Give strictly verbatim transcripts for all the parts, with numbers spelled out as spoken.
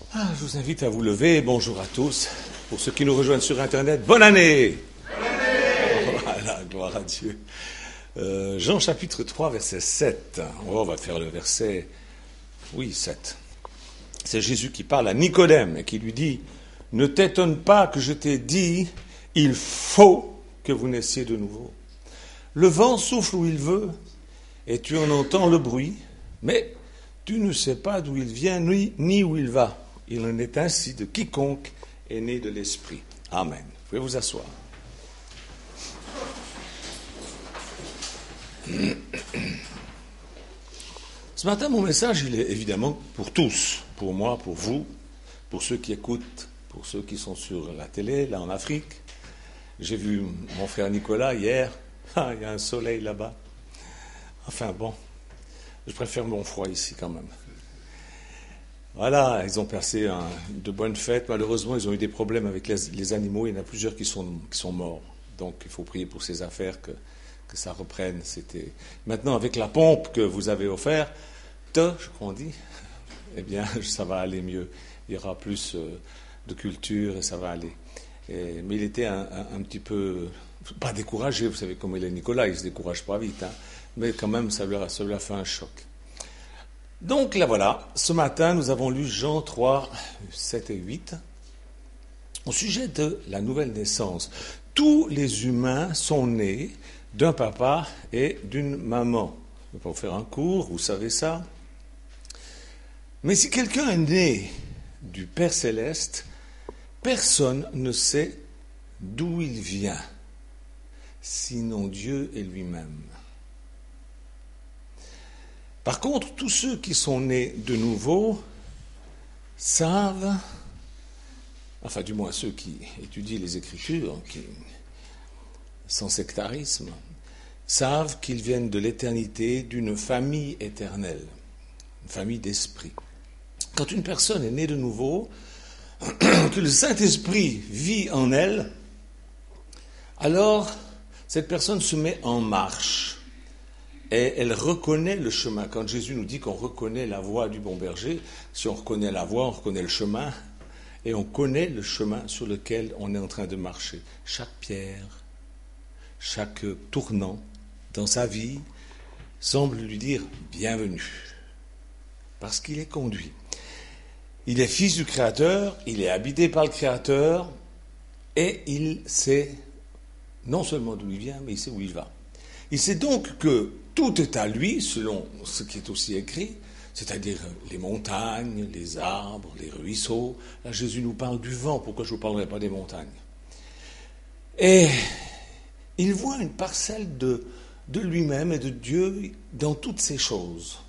Ah, je vous invite à vous lever. Bonjour à tous. Pour ceux qui nous rejoignent sur Internet, bonne année. Bonne année. Voilà, gloire à Dieu. Euh, Jean chapitre trois, verset sept. Oh, on va faire le verset, oui, sept. C'est Jésus qui parle à Nicodème et qui lui dit, « Ne t'étonne pas que je t'ai dit, il faut que vous naissiez de nouveau. Le vent souffle où il veut et tu en entends le bruit, mais tu ne sais pas d'où il vient ni, ni où il va. Il en est ainsi de quiconque est né de l'Esprit. » Amen. Vous pouvez vous asseoir. Ce matin, mon message, il est évidemment pour tous, pour moi, pour vous, pour ceux qui écoutent, pour ceux qui sont sur la télé, là en Afrique. J'ai vu mon frère Nicolas hier. Ah, il y a un soleil là-bas. Enfin bon, je préfère mon froid ici quand même. Voilà, ils ont passé un, de bonnes fêtes. Malheureusement, ils ont eu des problèmes avec les, les animaux. Il y en a plusieurs qui sont, qui sont morts. Donc, il faut prier pour ces affaires que, que ça reprenne. C'était... Maintenant, avec la pompe que vous avez offerte, je crois qu'on dit, eh bien, ça va aller mieux. Il y aura plus euh, de culture et ça va aller. Et, mais il était un, un, un petit peu, pas découragé. Vous savez comment il est, Nicolas, il ne se décourage pas vite. Hein, mais quand même, ça lui, a, ça lui a fait un choc. Donc là voilà, ce matin nous avons lu Jean trois, sept et huit au sujet de la nouvelle naissance. Tous les humains sont nés d'un papa et d'une maman. Je ne vais pas vous faire un cours, vous savez ça. Mais si quelqu'un est né du Père Céleste, personne ne sait d'où il vient, sinon Dieu et lui-même. Par contre, tous ceux qui sont nés de nouveau savent, enfin du moins ceux qui étudient les Écritures, qui, sans sectarisme, savent qu'ils viennent de l'éternité, d'une famille éternelle, une famille d'esprit. Quand une personne est née de nouveau, que le Saint-Esprit vit en elle, alors cette personne se met en marche. Et elle reconnaît le chemin. Quand Jésus nous dit qu'on reconnaît la voie du bon berger, si on reconnaît la voie, on reconnaît le chemin, et on connaît le chemin sur lequel on est en train de marcher. Chaque pierre, chaque tournant dans sa vie semble lui dire « bienvenue », parce qu'il est conduit. Il est fils du Créateur, il est habité par le Créateur, et il sait non seulement d'où il vient, mais il sait où il va. Il sait donc que tout est à lui, selon ce qui est aussi écrit, c'est-à-dire les montagnes, les arbres, les ruisseaux. Là, Jésus nous parle du vent, pourquoi je ne vous parlerai pas des montagnes? Et il voit une parcelle de, de lui-même et de Dieu dans toutes ces choses.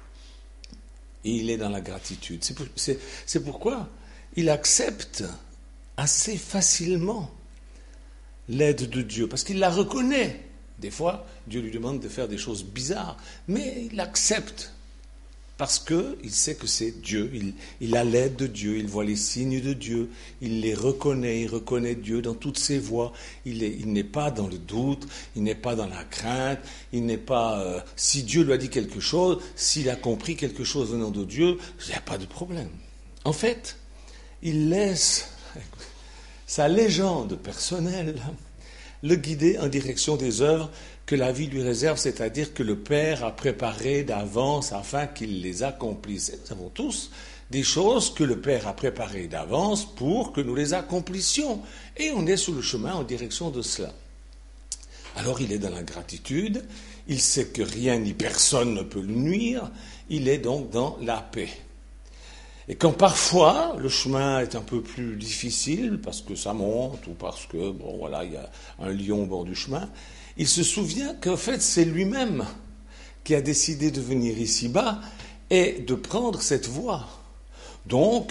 Et il est dans la gratitude. C'est, pour, c'est, c'est pourquoi il accepte assez facilement l'aide de Dieu, parce qu'il la reconnaît. Des fois, Dieu lui demande de faire des choses bizarres, mais il accepte parce qu'il sait que c'est Dieu, il, il a l'aide de Dieu, il voit les signes de Dieu, il les reconnaît, il reconnaît Dieu dans toutes ses voies, il, est, il n'est pas dans le doute, il n'est pas dans la crainte, il n'est pas... Euh, si Dieu lui a dit quelque chose, s'il a compris quelque chose venant de Dieu, il n'y a pas de problème. En fait, il laisse sa légende personnelle le guider en direction des œuvres que la vie lui réserve, c'est-à-dire que le Père a préparées d'avance afin qu'il les accomplisse. Et nous savons tous des choses que le Père a préparées d'avance pour que nous les accomplissions. Et on est sur le chemin en direction de cela. Alors il est dans la gratitude, il sait que rien ni personne ne peut lui nuire, il est donc dans la paix. Et quand parfois le chemin est un peu plus difficile, parce que ça monte, ou parce que, bon voilà, il y a un lion au bord du chemin, il se souvient qu'en fait c'est lui-même qui a décidé de venir ici-bas et de prendre cette voie. Donc,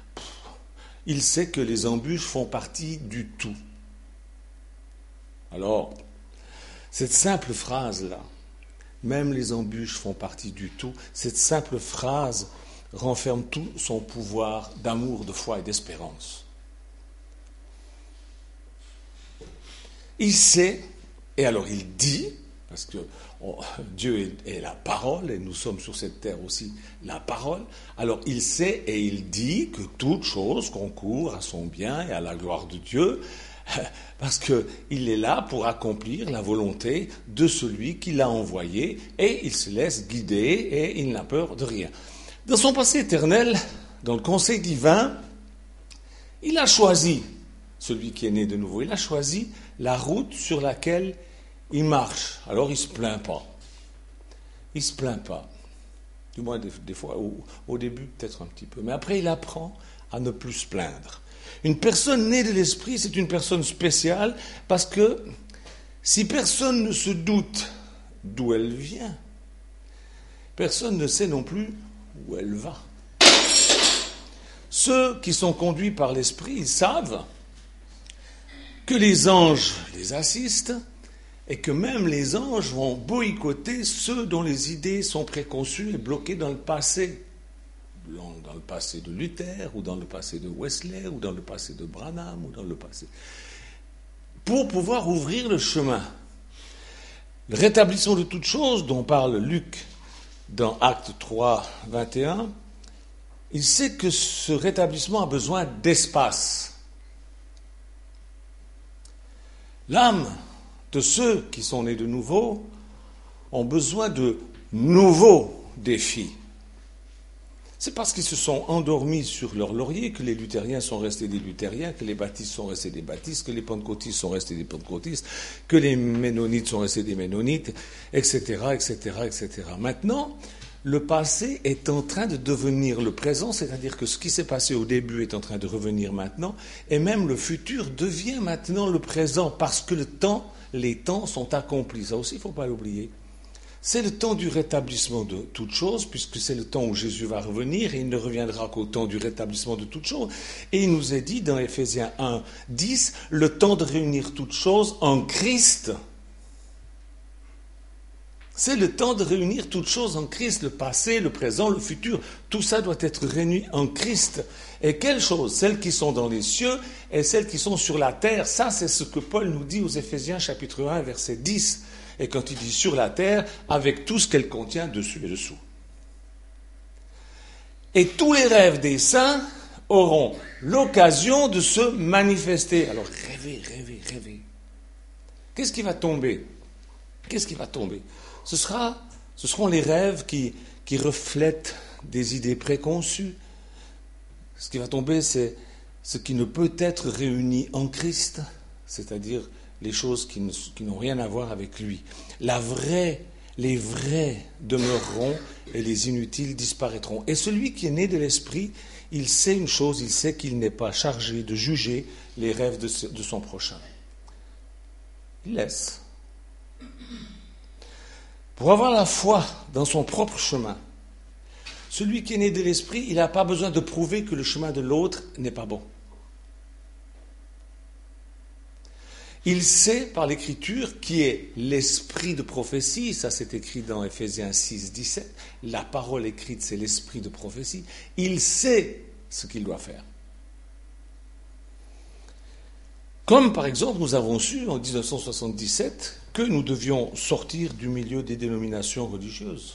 il sait que les embûches font partie du tout. Alors, cette simple phrase-là, même les embûches font partie du tout, cette simple phrase renferme tout son pouvoir d'amour, de foi et d'espérance. Il sait, et alors il dit, parce que oh, Dieu est, est la parole, et nous sommes sur cette terre aussi la parole, alors il sait et il dit que toute chose concourt à son bien et à la gloire de Dieu, parce qu'il est là pour accomplir la volonté de celui qui l'a envoyé, et il se laisse guider, et il n'a peur de rien. Dans son passé éternel, dans le conseil divin, il a choisi, celui qui est né de nouveau, il a choisi la route sur laquelle il marche. Alors il ne se plaint pas. Il ne se plaint pas. Du moins, des, des fois, au, au début, peut-être un petit peu. Mais après, il apprend à ne plus se plaindre. Une personne née de l'esprit, c'est une personne spéciale, parce que si personne ne se doute d'où elle vient, personne ne sait non plus où elle va. Ceux qui sont conduits par l'esprit, ils savent que les anges les assistent, et que même les anges vont boycotter ceux dont les idées sont préconçues et bloquées dans le passé. Dans le passé de Luther, ou dans le passé de Wesley, ou dans le passé de Branham, ou dans le passé... pour pouvoir ouvrir le chemin. Le rétablissement de toutes choses, dont parle Luc dans Actes trois, vingt et un, il sait que ce rétablissement a besoin d'espace. L'âme de ceux qui sont nés de nouveau ont besoin de nouveaux défis. C'est parce qu'ils se sont endormis sur leur laurier que les luthériens sont restés des luthériens, que les baptistes sont restés des baptistes, que les pentecôtistes sont restés des pentecôtistes, que les ménonites sont restés des ménonites, et cetera, et cetera, et cetera. Maintenant, le passé est en train de devenir le présent, c'est-à-dire que ce qui s'est passé au début est en train de revenir maintenant, et même le futur devient maintenant le présent, parce que le temps, les temps sont accomplis. Ça aussi, il ne faut pas l'oublier. C'est le temps du rétablissement de toutes choses, puisque c'est le temps où Jésus va revenir, et il ne reviendra qu'au temps du rétablissement de toutes choses. Et il nous est dit dans Éphésiens un, dix, le temps de réunir toutes choses en Christ. C'est le temps de réunir toutes choses en Christ, le passé, le présent, le futur. Tout ça doit être réuni en Christ. Et quelles choses? Celles qui sont dans les cieux et celles qui sont sur la terre. Ça, c'est ce que Paul nous dit aux Éphésiens chapitre un, verset dix. Et quand il dit sur la terre, avec tout ce qu'elle contient dessus et dessous. Et tous les rêves des saints auront l'occasion de se manifester. Alors rêvez, rêvez, rêvez. Qu'est-ce qui va tomber? Qu'est-ce qui va tomber? Ce sera, ce seront les rêves qui, qui reflètent des idées préconçues. Ce qui va tomber, c'est ce qui ne peut être réuni en Christ, c'est-à-dire les choses qui, ne, qui n'ont rien à voir avec lui. La vraie, les vrais demeureront et les inutiles disparaîtront. Et celui qui est né de l'esprit, il sait une chose, il sait qu'il n'est pas chargé de juger les rêves de, de son prochain. Il laisse. Pour avoir la foi dans son propre chemin, celui qui est né de l'esprit, il n'a pas besoin de prouver que le chemin de l'autre n'est pas bon. Il sait par l'Écriture qui est l'esprit de prophétie, ça c'est écrit dans Éphésiens six, dix-sept, la parole écrite c'est l'esprit de prophétie, il sait ce qu'il doit faire. Comme par exemple nous avons su en dix-neuf cent soixante-dix-sept que nous devions sortir du milieu des dénominations religieuses.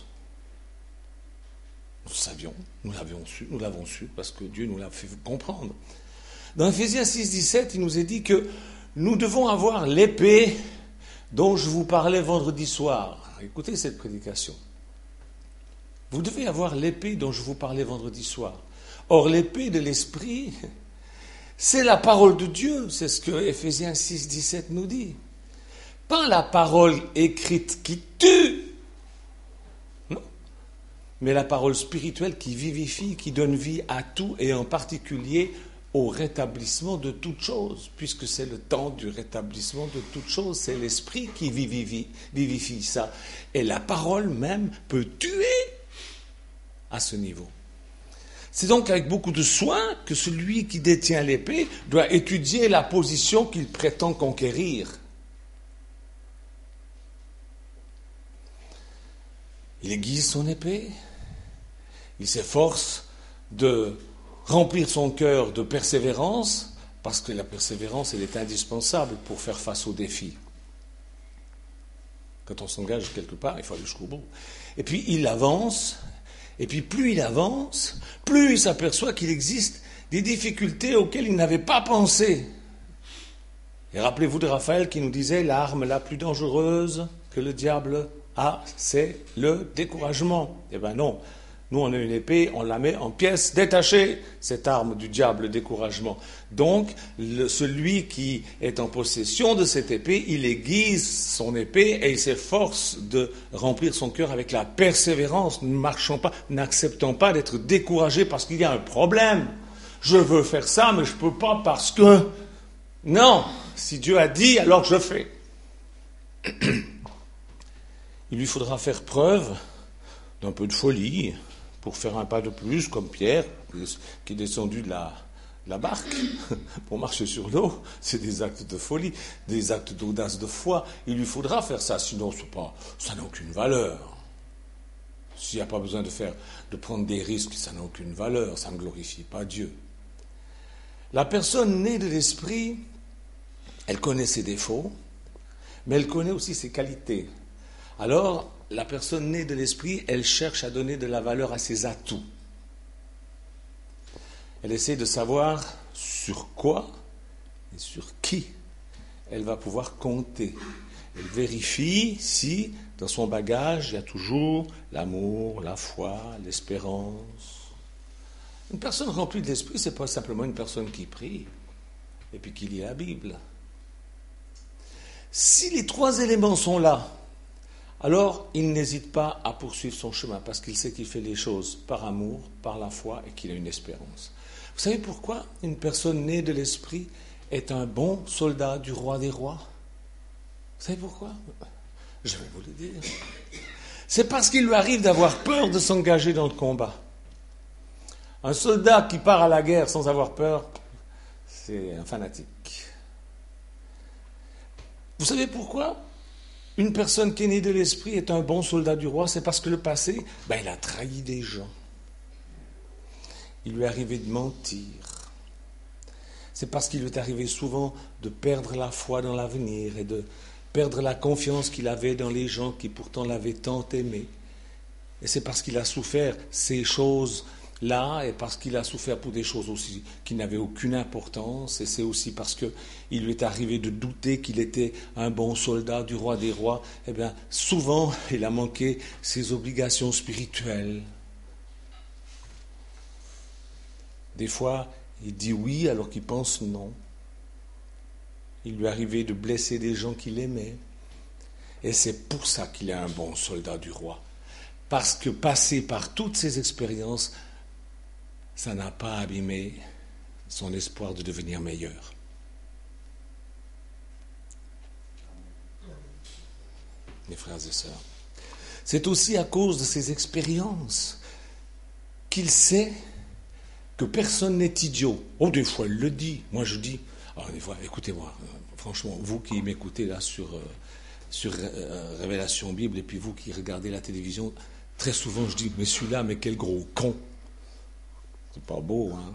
Nous savions, nous l'avions su, nous l'avons su parce que Dieu nous l'a fait comprendre. Dans Éphésiens six, dix-sept, il nous est dit que nous devons avoir l'épée dont je vous parlais vendredi soir. Écoutez cette prédication. Vous devez avoir l'épée dont je vous parlais vendredi soir. Or, l'épée de l'esprit, c'est la parole de Dieu. C'est ce que Éphésiens six, dix-sept nous dit. Pas la parole écrite qui tue, non, mais la parole spirituelle qui vivifie, qui donne vie à tout et en particulier au rétablissement de toutes choses, puisque c'est le temps du rétablissement de toutes choses, c'est l'esprit qui vivifie, vivifie ça. Et la parole même peut tuer à ce niveau. C'est donc avec beaucoup de soin que celui qui détient l'épée doit étudier la position qu'il prétend conquérir. Il aiguise son épée, il s'efforce de remplir son cœur de persévérance, parce que la persévérance, elle est indispensable pour faire face aux défis. Quand on s'engage quelque part, il faut aller jusqu'au bout. Et puis il avance, et puis plus il avance, plus il s'aperçoit qu'il existe des difficultés auxquelles il n'avait pas pensé. Et rappelez-vous de Raphaël qui nous disait, l'arme la plus dangereuse que le diable a, c'est le découragement. Eh bien non, nous on a une épée, on la met en pièces détachées, cette arme du diable, le découragement. Donc, le, celui qui est en possession de cette épée, il aiguise son épée et il s'efforce de remplir son cœur avec la persévérance. Ne marchons pas, n'acceptons pas d'être découragés parce qu'il y a un problème. Je veux faire ça, mais je ne peux pas parce que... Non, si Dieu a dit, alors je fais. Il lui faudra faire preuve d'un peu de folie pour faire un pas de plus, comme Pierre, qui est descendu de la, de la barque pour marcher sur l'eau. C'est des actes de folie, des actes d'audace, de foi. Il lui faudra faire ça, sinon c'est pas, ça n'a aucune valeur. S'il n'y a pas besoin de faire, de prendre des risques, ça n'a aucune valeur, ça ne glorifie pas Dieu. La personne née de l'esprit, elle connaît ses défauts, mais elle connaît aussi ses qualités. Alors, la personne née de l'esprit, elle cherche à donner de la valeur à ses atouts. Elle essaie de savoir sur quoi et sur qui elle va pouvoir compter. Elle vérifie si, dans son bagage, il y a toujours l'amour, la foi, l'espérance. Une personne remplie de l'esprit, ce n'est pas simplement une personne qui prie et puis qui lit la Bible. Si les trois éléments sont là, alors il n'hésite pas à poursuivre son chemin parce qu'il sait qu'il fait les choses par amour, par la foi et qu'il a une espérance. Vous savez pourquoi une personne née de l'esprit est un bon soldat du roi des rois? Vous savez pourquoi? Je vais vous le dire. C'est parce qu'il lui arrive d'avoir peur de s'engager dans le combat. Un soldat qui part à la guerre sans avoir peur, c'est un fanatique. Vous savez pourquoi une personne qui est née de l'esprit est un bon soldat du roi? C'est parce que le passé, ben, il a trahi des gens. Il lui est arrivé de mentir. C'est parce qu'il lui est arrivé souvent de perdre la foi dans l'avenir et de perdre la confiance qu'il avait dans les gens qui pourtant l'avaient tant aimé. Et c'est parce qu'il a souffert ces choses-là et parce qu'il a souffert pour des choses aussi qui n'avaient aucune importance. Et c'est aussi parce qu'il lui est arrivé de douter qu'il était un bon soldat du roi des rois. Eh bien, souvent, il a manqué ses obligations spirituelles. Des fois, il dit oui alors qu'il pense non. Il lui est arrivé de blesser des gens qu'il aimait. Et c'est pour ça qu'il est un bon soldat du roi. Parce que passer par toutes ces expériences, ça n'a pas abîmé son espoir de devenir meilleur. Mes frères et sœurs, c'est aussi à cause de ces expériences qu'il sait que personne n'est idiot. Oh, des fois, il le dit. Moi, je dis, alors, des fois, écoutez-moi, franchement, vous qui m'écoutez là sur, euh, sur euh, Révélation Bible, et puis vous qui regardez la télévision, très souvent, je dis, mais celui-là, mais quel gros con. C'est pas beau, hein.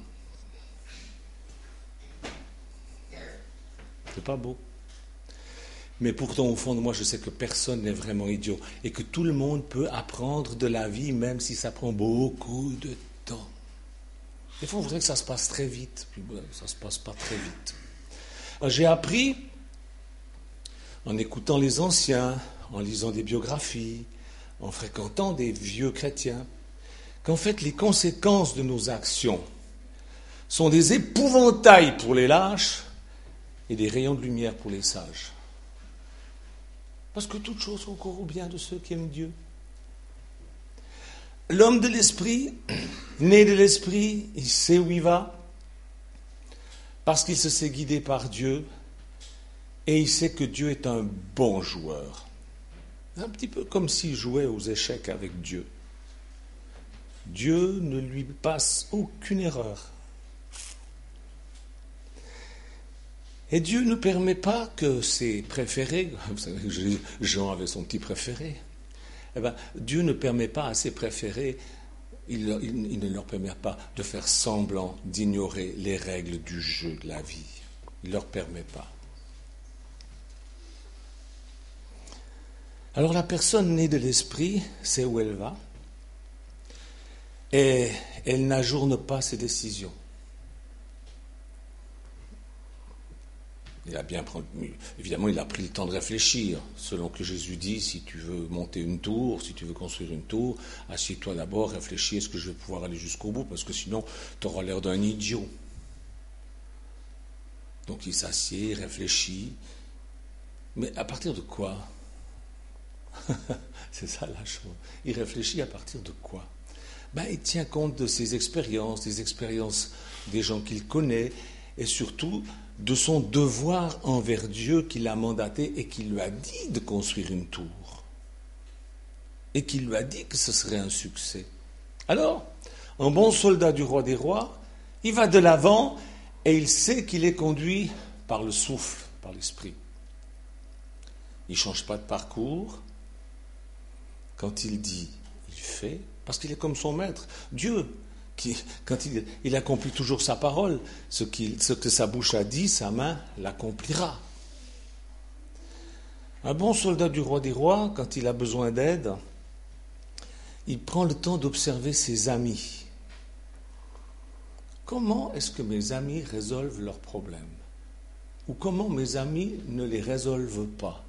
C'est pas beau. Mais pourtant, au fond de moi, je sais que personne n'est vraiment idiot et que tout le monde peut apprendre de la vie, même si ça prend beaucoup de temps. Des fois, on voudrait que ça se passe très vite, puis ben, ça ne se passe pas très vite. J'ai appris, en écoutant les anciens, en lisant des biographies, en fréquentant des vieux chrétiens, qu'en fait, les conséquences de nos actions sont des épouvantails pour les lâches et des rayons de lumière pour les sages. Parce que toutes choses concourent au bien de ceux qui aiment Dieu. L'homme de l'esprit, né de l'esprit, il sait où il va, parce qu'il se sait guidé par Dieu, et il sait que Dieu est un bon joueur. C'est un petit peu comme s'il jouait aux échecs avec Dieu. Dieu ne lui passe aucune erreur. Et Dieu ne permet pas que ses préférés, vous savez, Jean avait son petit préféré, eh bien, Dieu ne permet pas à ses préférés, il, il, il ne leur permet pas de faire semblant d'ignorer les règles du jeu de la vie. Il ne leur permet pas. Alors la personne née de l'esprit sait où elle va et elle n'ajourne pas ses décisions. Il a bien pris, évidemment, il a pris le temps de réfléchir. Selon que Jésus dit, si tu veux monter une tour, si tu veux construire une tour, assieds-toi d'abord, réfléchis, est-ce que je vais pouvoir aller jusqu'au bout, parce que sinon, tu auras l'air d'un idiot. Donc il s'assied, réfléchit. Mais à partir de quoi? C'est ça la chose. Il réfléchit à partir de quoi? Ben, il tient compte de ses expériences, des expériences des gens qu'il connaît, et surtout de son devoir envers Dieu qui l'a mandaté et qui lui a dit de construire une tour. Et qui lui a dit que ce serait un succès. Alors, un bon soldat du roi des rois, il va de l'avant et il sait qu'il est conduit par le souffle, par l'esprit. Il ne change pas de parcours. Quand il dit, il fait, parce qu'il est comme son maître. Dieu, qui, quand il, il accomplit toujours sa parole, ce, qu'il, ce que sa bouche a dit, sa main l'accomplira. Un bon soldat du roi des rois, quand il a besoin d'aide, il prend le temps d'observer ses amis. Comment est-ce que mes amis résolvent leurs problèmes? Ou comment mes amis ne les résolvent pas?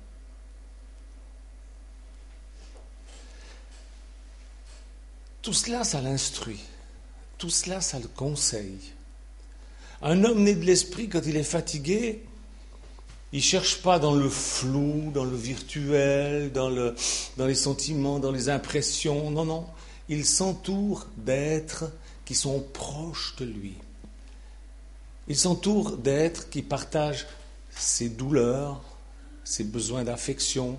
Tout cela, ça l'instruit. Tout cela, ça le conseille. Un homme né de l'esprit, quand il est fatigué, il ne cherche pas dans le flou, dans le virtuel, dans, le, dans les sentiments, dans les impressions. Non, non. Il s'entoure d'êtres qui sont proches de lui. Il s'entoure d'êtres qui partagent ses douleurs, ses besoins d'affection.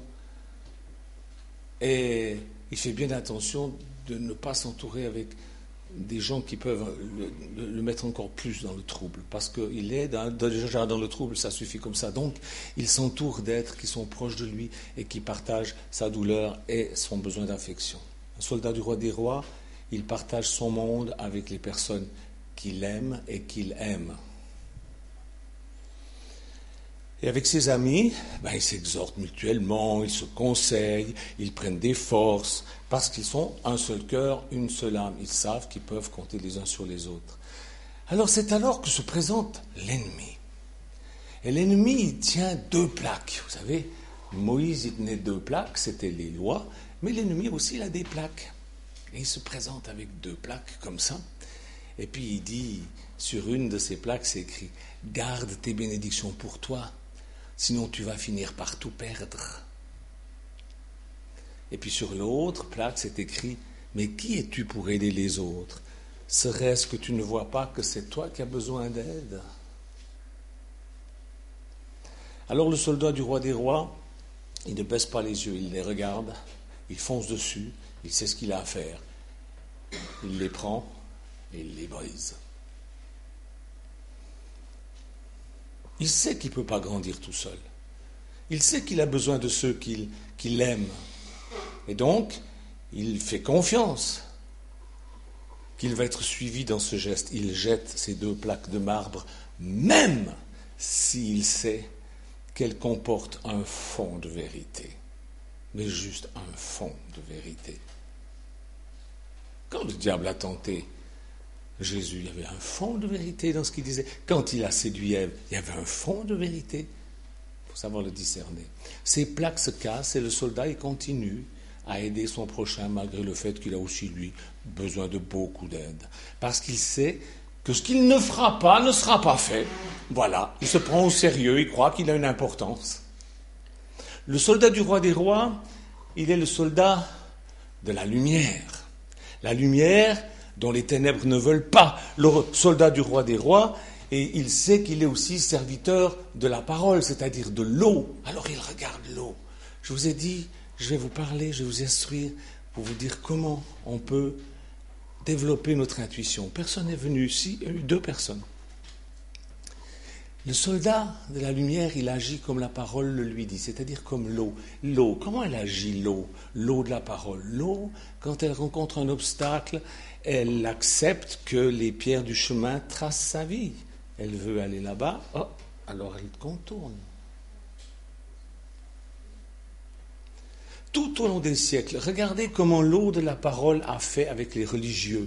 Et il fait bien attention de ne pas s'entourer avec des gens qui peuvent le, le mettre encore plus dans le trouble, parce qu'il est dans, déjà dans le trouble, ça suffit comme ça. Donc, il s'entoure d'êtres qui sont proches de lui et qui partagent sa douleur et son besoin d'affection. Un soldat du roi des rois, il partage son monde avec les personnes qu'il aime et qu'il aime. Et avec ses amis, ben, ils s'exhortent mutuellement, ils se conseillent, ils prennent des forces, parce qu'ils sont un seul cœur, une seule âme. Ils savent qu'ils peuvent compter les uns sur les autres. Alors c'est alors que se présente l'ennemi. Et l'ennemi, il tient deux plaques. Vous savez, Moïse, il tenait deux plaques, c'était les lois, mais l'ennemi aussi, il a des plaques. Et il se présente avec deux plaques comme ça. Et puis il dit, sur une de ces plaques, c'est écrit « Garde tes bénédictions pour toi, sinon tu vas finir par tout perdre. » Et puis sur l'autre plaque, c'est écrit « Mais qui es-tu pour aider les autres? Serait-ce que tu ne vois pas que c'est toi qui as besoin d'aide ?» Alors le soldat du roi des rois, il ne baisse pas les yeux, il les regarde, il fonce dessus, il sait ce qu'il a à faire. Il les prend et il les brise. Il sait qu'il ne peut pas grandir tout seul. Il sait qu'il a besoin de ceux qu'il, qu'il aime. Et donc, il fait confiance qu'il va être suivi dans ce geste. Il jette ces deux plaques de marbre, même s'il sait qu'elles comportent un fond de vérité. Mais juste un fond de vérité. Quand le diable a tenté Jésus, il y avait un fond de vérité dans ce qu'il disait. Quand il a séduit Ève, il y avait un fond de vérité. Il faut savoir le discerner. Ces plaques se cassent et le soldat, il continue à aider son prochain malgré le fait qu'il a aussi, lui, besoin de beaucoup d'aide. Parce qu'il sait que ce qu'il ne fera pas ne sera pas fait. Voilà, il se prend au sérieux, il croit qu'il a une importance. Le soldat du roi des rois, il est le soldat de la lumière. La lumière dont les ténèbres ne veulent pas. Le soldat du roi des rois, et il sait qu'il est aussi serviteur de la parole, c'est-à-dire de l'eau. Alors il regarde l'eau. Je vous ai dit, je vais vous parler, je vais vous instruire pour vous dire comment on peut développer notre intuition. Personne n'est venu ici, il y a eu deux personnes. Le soldat de la lumière, il agit comme la parole le lui dit, c'est-à-dire comme l'eau. L'eau, comment elle agit l'eau? L'eau de la parole. L'eau, quand elle rencontre un obstacle, elle accepte que les pierres du chemin tracent sa vie. Elle veut aller là-bas, oh, alors elle contourne. tout au long des siècles. Regardez comment l'eau de la parole a fait avec les religieux.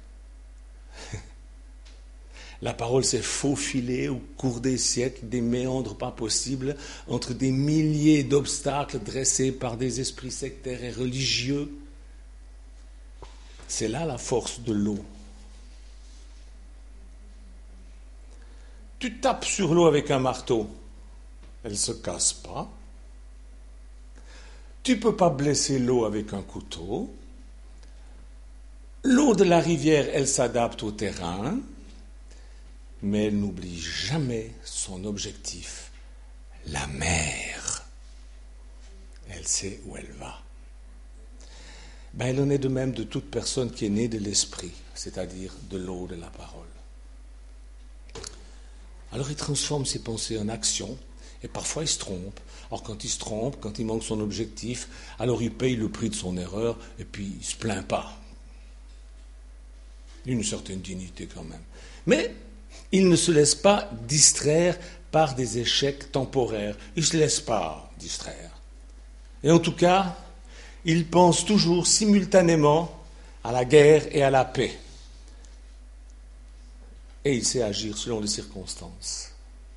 La parole s'est faufilée au cours des siècles, des méandres pas possibles, entre des milliers d'obstacles dressés par des esprits sectaires et religieux. C'est là la force de l'eau. Tu tapes sur l'eau avec un marteau, elle ne se casse pas. Tu ne peux pas blesser l'eau avec un couteau. L'eau de la rivière, elle s'adapte au terrain, mais elle n'oublie jamais son objectif, la mer. Elle sait où elle va. Ben, il en est de même de toute personne qui est née de l'esprit, c'est-à-dire de l'eau de la parole. Alors il transforme ses pensées en action, et parfois il se trompe. Alors quand il se trompe, quand il manque son objectif, alors il paye le prix de son erreur, et puis il ne se plaint pas. Une certaine dignité quand même. Mais il ne se laisse pas distraire par des échecs temporaires. Il ne se laisse pas distraire. Et en tout cas, il pense toujours simultanément à la guerre et à la paix. Et il sait agir selon les circonstances.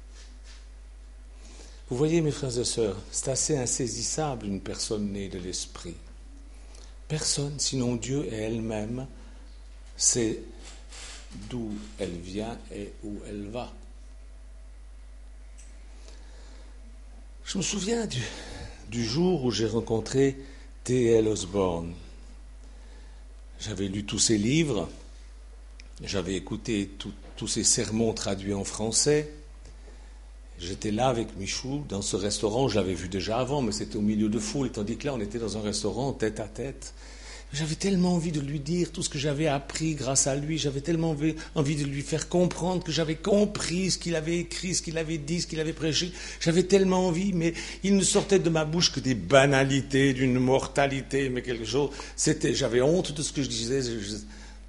Vous voyez, mes frères et sœurs, c'est assez insaisissable une personne née de l'esprit. Personne, sinon Dieu et elle-même, sait d'où elle vient et où elle va. Je me souviens du, du jour où j'ai rencontré T L Osborne. J'avais lu tous ses livres, j'avais écouté tout, tous ses sermons traduits en français. J'étais là avec Michou dans ce restaurant, je l'avais vu déjà avant, mais c'était au milieu de foule, tandis que là on était dans un restaurant tête à tête. J'avais tellement envie de lui dire tout ce que j'avais appris grâce à lui, j'avais tellement envie de lui faire comprendre que j'avais compris ce qu'il avait écrit, ce qu'il avait dit, ce qu'il avait prêché. J'avais tellement envie, mais il ne sortait de ma bouche que des banalités, d'une mortalité, mais quelque chose. C'était, j'avais honte de ce que je disais. Je, je...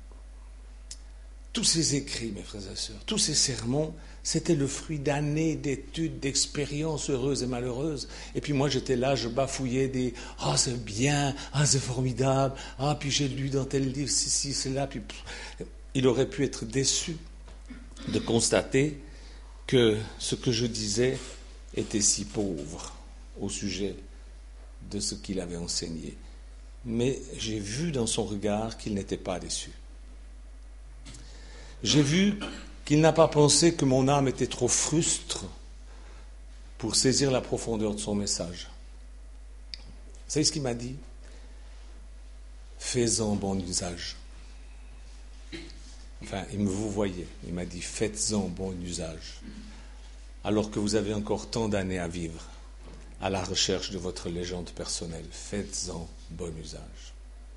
Tous ces écrits, mes frères et sœurs, tous ces sermons, c'était le fruit d'années d'études, d'expériences heureuses et malheureuses. Et puis moi, j'étais là, je bafouillais des « Ah, oh, c'est bien, ah, c'est formidable, ah, puis j'ai lu dans tel livre, si, si, c'est là. » Puis pff, il aurait pu être déçu de constater que ce que je disais était si pauvre au sujet de ce qu'il avait enseigné. Mais j'ai vu dans son regard qu'il n'était pas déçu. J'ai vu qu'il n'a pas pensé que mon âme était trop frustre pour saisir la profondeur de son message. Vous savez ce qu'il m'a dit ? Fais-en bon usage. Enfin, il me vous voyait. Il m'a dit, faites-en bon usage. Alors que vous avez encore tant d'années à vivre à la recherche de votre légende personnelle. Faites-en bon usage.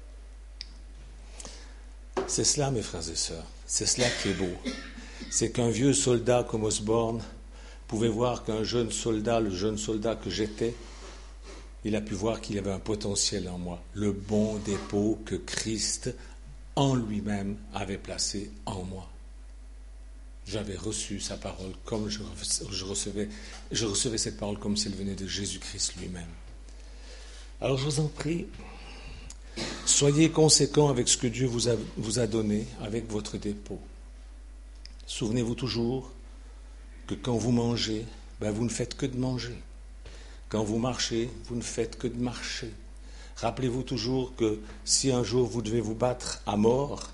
C'est cela, mes frères et sœurs. C'est cela qui est beau. C'est qu'un vieux soldat comme Osborne pouvait voir qu'un jeune soldat, le jeune soldat que j'étais, il a pu voir qu'il y avait un potentiel en moi. Le bon dépôt que Christ, en lui-même, avait placé en moi. J'avais reçu sa parole comme je, je recevais, je recevais cette parole comme si elle venait de Jésus-Christ lui-même. Alors je vous en prie, soyez conséquents avec ce que Dieu vous a, vous a donné, avec votre dépôt. Souvenez-vous toujours que quand vous mangez, ben vous ne faites que de manger. Quand vous marchez, vous ne faites que de marcher. Rappelez-vous toujours que si un jour vous devez vous battre à mort,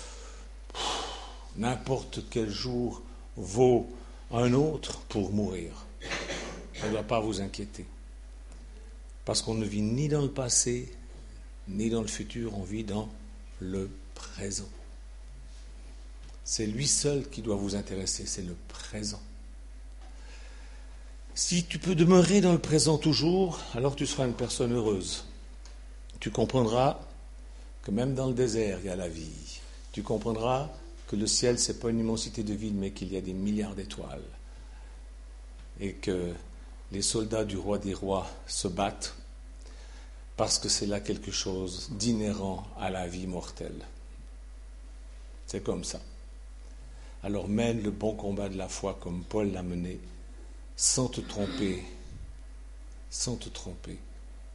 n'importe quel jour vaut un autre pour mourir. Ça ne doit pas vous inquiéter. Parce qu'on ne vit ni dans le passé, ni dans le futur, on vit dans le présent. C'est lui seul qui doit vous intéresser, c'est le présent. Si tu peux demeurer dans le présent toujours, alors tu seras une personne heureuse. Tu comprendras que même dans le désert, il y a la vie. Tu comprendras que le ciel, ce n'est pas une immensité de vide, mais qu'il y a des milliards d'étoiles. Et que les soldats du roi des rois se battent parce que c'est là quelque chose d'inhérent à la vie mortelle. C'est comme ça. Alors mène le bon combat de la foi comme Paul l'a mené, sans te tromper, sans te tromper,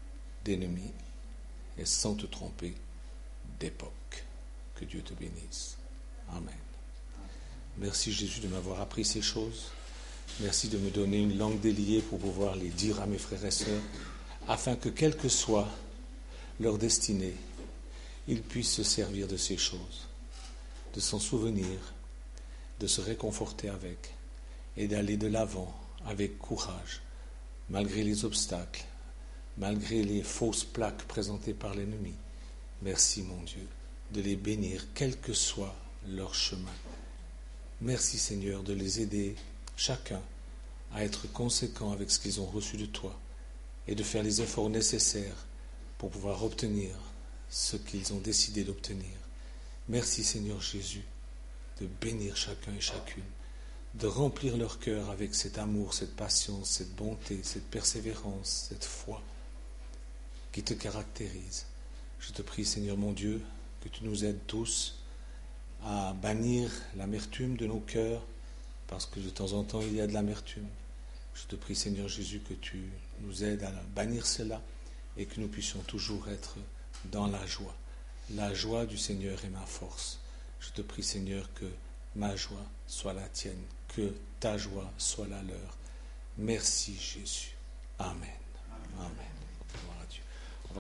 d'ennemis et sans te tromper d'époque. Que Dieu te bénisse. Amen. Merci Jésus de m'avoir appris ces choses. Merci de me donner une langue déliée pour pouvoir les dire à mes frères et sœurs, afin que quelle que soit leur destinée, ils puissent se servir de ces choses, de s'en souvenir, de se réconforter avec et d'aller de l'avant avec courage, malgré les obstacles, malgré les fausses plaques présentées par l'ennemi. Merci mon Dieu de les bénir, quel que soit leur chemin. Merci Seigneur de les aider chacun à être conséquent avec ce qu'ils ont reçu de toi et de faire les efforts nécessaires pour pouvoir obtenir ce qu'ils ont décidé d'obtenir. Merci Seigneur Jésus de bénir chacun et chacune, de remplir leur cœur avec cet amour, cette patience, cette bonté, cette persévérance, cette foi qui te caractérise. Je te prie Seigneur mon Dieu que tu nous aides tous à bannir l'amertume de nos cœurs, parce que de temps en temps il y a de l'amertume. Je te prie Seigneur Jésus que tu nous aides à bannir cela et que nous puissions toujours être dans la joie. La joie du Seigneur est ma force. Je te prie Seigneur que ma joie soit la tienne, que ta joie soit la leur. Merci Jésus. Amen. Amen.